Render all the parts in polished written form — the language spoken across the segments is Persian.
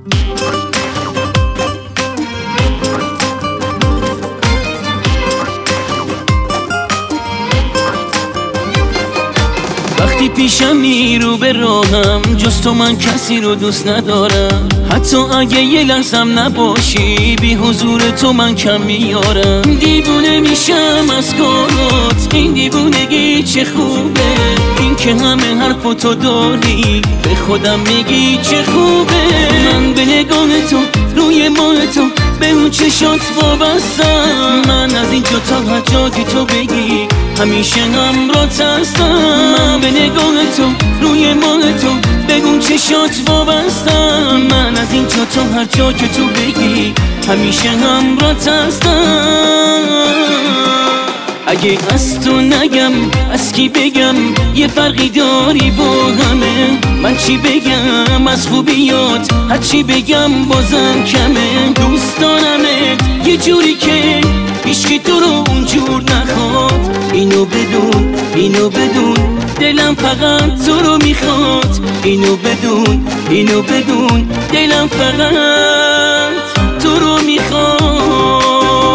وقتی پیشمی رو به راهم جز تو من کسی رو دوست ندارم. حتی اگه یه لحظم نباشی بی حضور تو من کم میارم. دیوونه میشم از کارات، این دیوونگی چه خوبه. این که همه حرفاتو داری به خودم میگی چه خوبه. من به نگاه تو روی ماه تو به اون چشات وابستم. من از اینجا تا هر جا که تو بگی همیشه همراهت هستم. من به نگاه تو روی ماه تو به اون چشات وابستم. من از اینجا تا هر جا که تو بگی همیشه همراهت هستم. اگه از تو نگم از کی بگم، یه فرقی داری با همه. من چی بگم از خوبیات، هر چی بگم بازم کمه. دوست دارمت یه جوری که هیچکی تو رو اونجور نخواد. اینو بدون اینو بدون دلم فقط تو رو میخواد. اینو بدون اینو بدون دلم فقط تو رو میخواد.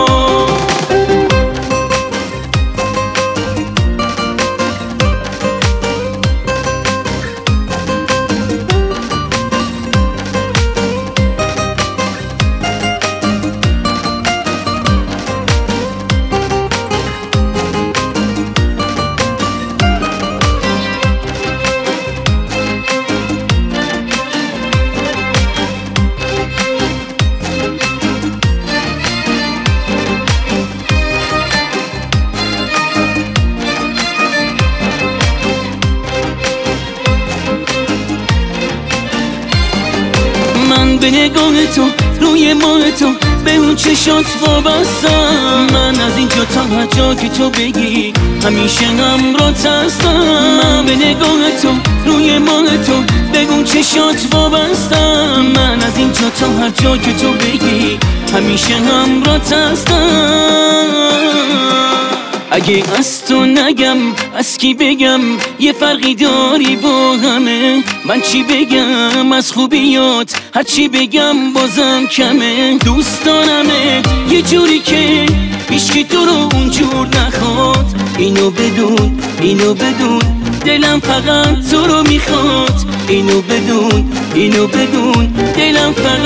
من به نگاه تو روی ماه تو به اون چشات وابستم. من از اینجا تا هر جا که تو بگی همیشه همراهت هستم. من به نگاه تو روی ماه تو به اون چشات وابستم. من از اینجا تا هر جا که تو بگی همیشه همراهت هستم. اگه از تو نگم از کی بگم، یه فرقی داری با همه. من چی بگم از خوبیات، هر چی بگم بازم کمه. دوست دارمت یه جوری که هیچکی تو رو اونجور نخواد. اینو بدون اینو بدون دلم فقط تو رو میخواد. اینو بدون اینو بدون دلم فقط